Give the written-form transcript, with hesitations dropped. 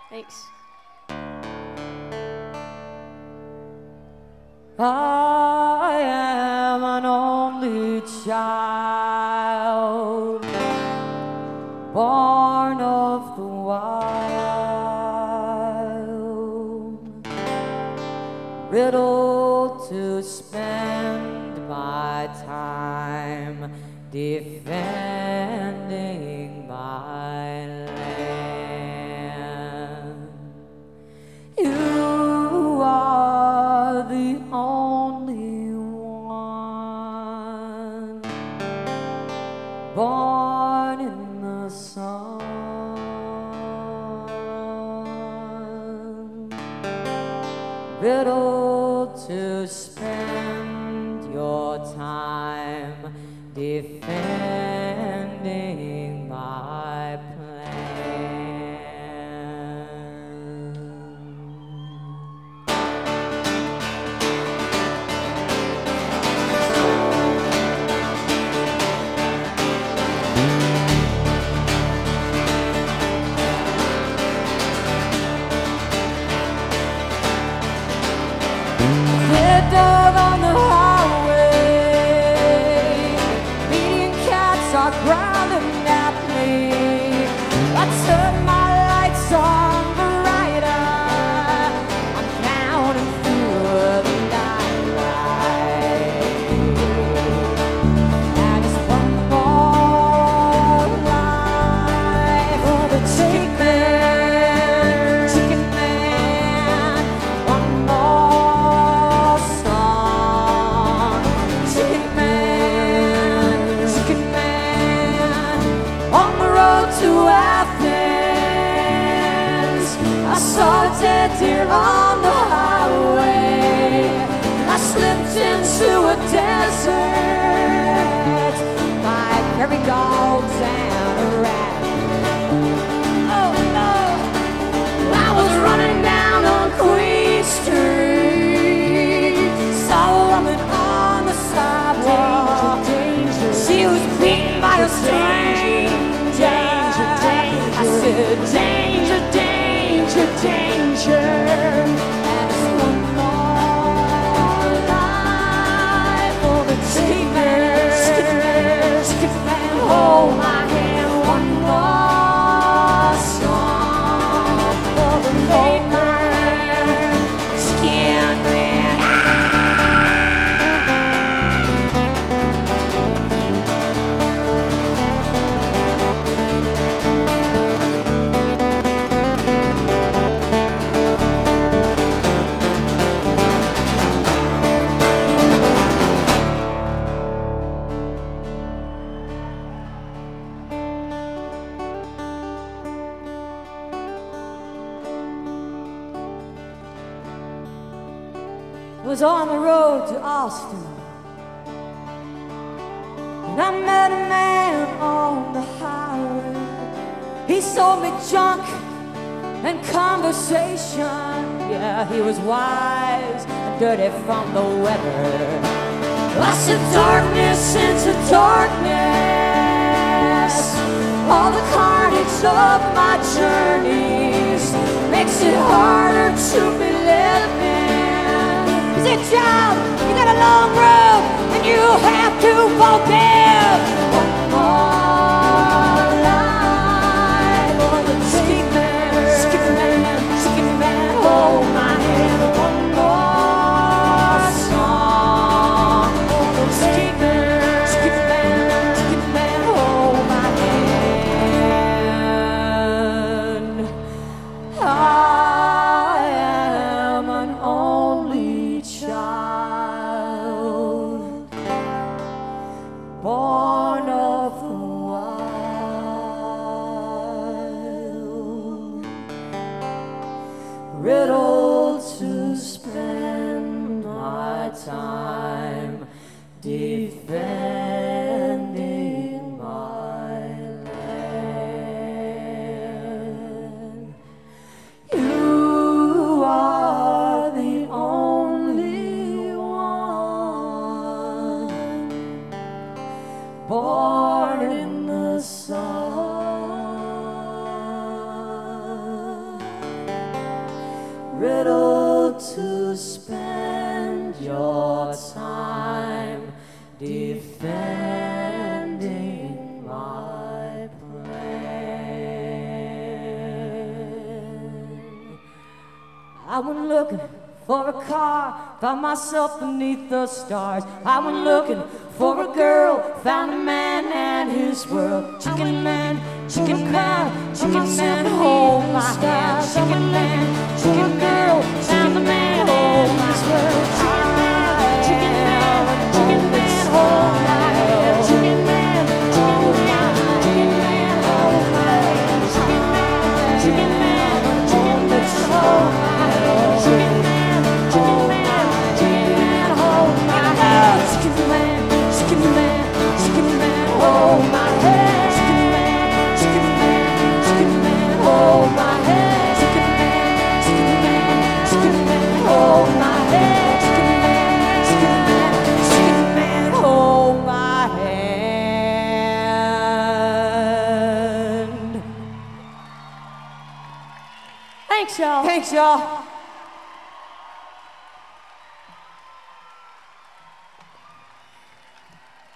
Thanks. I am an only child, born of the wild, riddled to spend my time defending my land. You are the only one born in the sun, riddled to spend your time defending my plan. Dead dog on the highway, median cats are growling at me. I turn my lights on brighter, I'm counting through the night. And it's one more life for the chicken man, one more song. Chicken man, on the road to Athens. I saw a dead deer on the highway. I slipped into a desert by prairie dogs and a rat. Oh no, I was running down on Queen Street, saw a woman on the sidewalk. She was beaten by a stranger. I said, danger, danger, danger. And it's one more life for the chicken man. Hold my hand, one more song for the man, skin man. Was on the road to Austin, and I met a man on the highway. He sold me junk and conversation. Yeah, he was wise and dirty from the weather. I said darkness into darkness. All the carnage of my journeys makes it harder to be living. He said, child, you got a long road and you have to forgive. One more life for the chicken man, hold my hand. One more song for the chicken man, hold my hand. I am an only child, born of the wild, riddled to spend my time defending my land. You are the only one born in the sun, riddle to spend your time defending my plan. I went looking for a car, found myself beneath the stars. I went looking for a girl, found a man and his world. Chicken man, chicken man, chicken man, hold my hand. Chicken man, chicken girl, found a man and his world. Chicken man, chicken man, chicken man, hold my hand. Chicken man, chicken man, chicken man, hold my hand. Chicken man, chicken man, chicken man, hold my hand. Chicken man. Hold my hand, chicken man, chicken man, chicken man, hold my hand, chicken man, chicken man, chicken man, hold my hand, chicken man, chicken man, chicken man, hold my hand. Thanks, y'all. Thanks, y'all.